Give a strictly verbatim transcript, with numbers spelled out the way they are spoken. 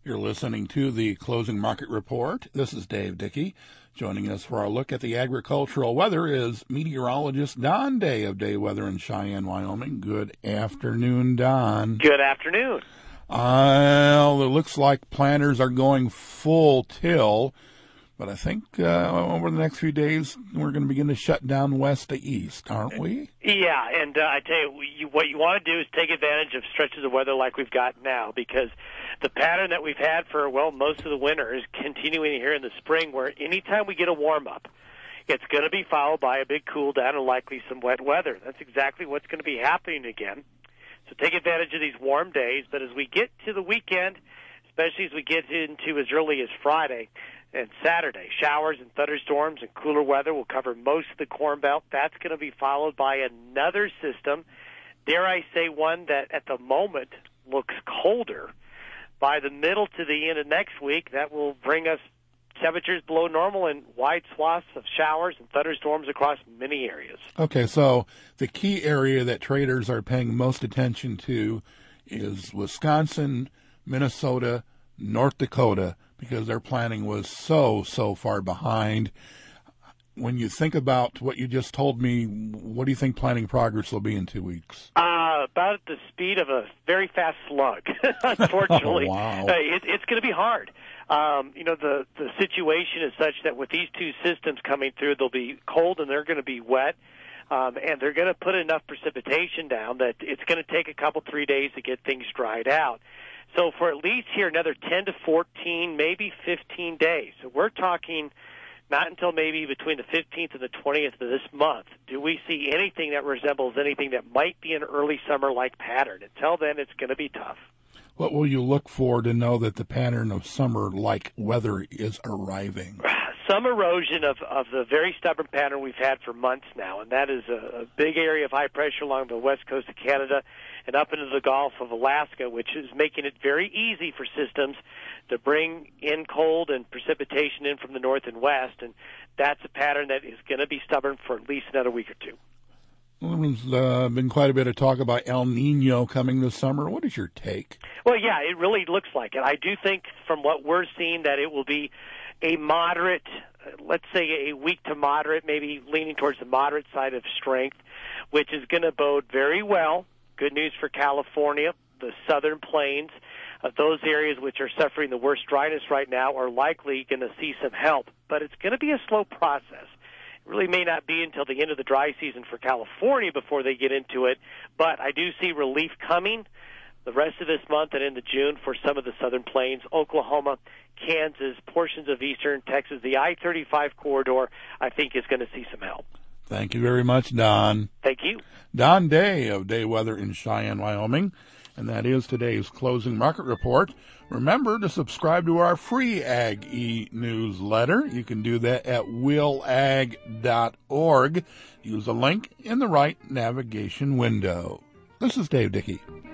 You're listening to the Closing Market Report. This is Dave Dickey. Joining us for our look at the agricultural weather is meteorologist Don Day of Day Weather in Cheyenne, Wyoming. Good afternoon, Don. Good afternoon. Well, it looks like planters are going full till, but I think uh, over the next few days we're going to begin to shut down west to east, aren't we? Yeah, and uh, I tell you, you, what you want to do is take advantage of stretches of weather like we've got now, because the pattern that we've had for, well, most of the winter is continuing here in the spring, where anytime we get a warm-up, it's going to be followed by a big cool down and likely some wet weather. That's exactly what's going to be happening again. So take advantage of these warm days, but as we get to the weekend, especially as we get into as early as Friday and Saturday, showers and thunderstorms and cooler weather will cover most of the Corn Belt. That's going to be followed by another system, dare I say one that at the moment looks colder. By the middle to the end of next week, that will bring us temperatures below normal and wide swaths of showers and thunderstorms across many areas. Okay, so the key area that traders are paying most attention to is Wisconsin, Minnesota, North Dakota, because their planning was so, so far behind. When you think about what you just told me, what do you think planting progress will be in two weeks? Uh, about at the speed of a very fast slug, unfortunately. Oh, wow. Uh, it, it's going to be hard. Um, you know, the, the situation is such that with these two systems coming through, they'll be cold and they're going to be wet, um, and they're going to put enough precipitation down that it's going to take a couple, three days to get things dried out. So for at least here another ten to fourteen, maybe fifteen days. So we're talking not until maybe between the fifteenth and the twentieth of this month do we see anything that resembles anything that might be an early summer-like pattern. Until then, it's going to be tough. What will you look for to know that the pattern of summer-like weather is arriving? Some erosion of, of the very stubborn pattern we've had for months now, and that is a, a big area of high pressure along the west coast of Canada and up into the Gulf of Alaska, which is making it very easy for systems to bring in cold and precipitation in from the north and west, and that's a pattern that is going to be stubborn for at least another week or two. Well, there's uh, been quite a bit of talk about El Nino coming this summer. What is your take? Well, yeah, it really looks like it. I do think from what we're seeing that it will be a moderate, let's say a weak to moderate, maybe leaning towards the moderate side of strength, which is going to bode very well. Good news for California, the southern plains. Uh, those areas which are suffering the worst dryness right now are likely going to see some help. But it's going to be a slow process. It really may not be until the end of the dry season for California before they get into it. But I do see relief coming the rest of this month and into June for some of the southern plains, Oklahoma, Kansas, portions of eastern Texas. The I thirty-five corridor, I think, is going to see some help. Thank you very much, Don. Thank you. Don Day of Day Weather in Cheyenne, Wyoming. And that is today's Closing Market Report. Remember to subscribe to our free Ag e-newsletter. You can do that at will ag dot org. Use a link in the right navigation window. This is Dave Dickey.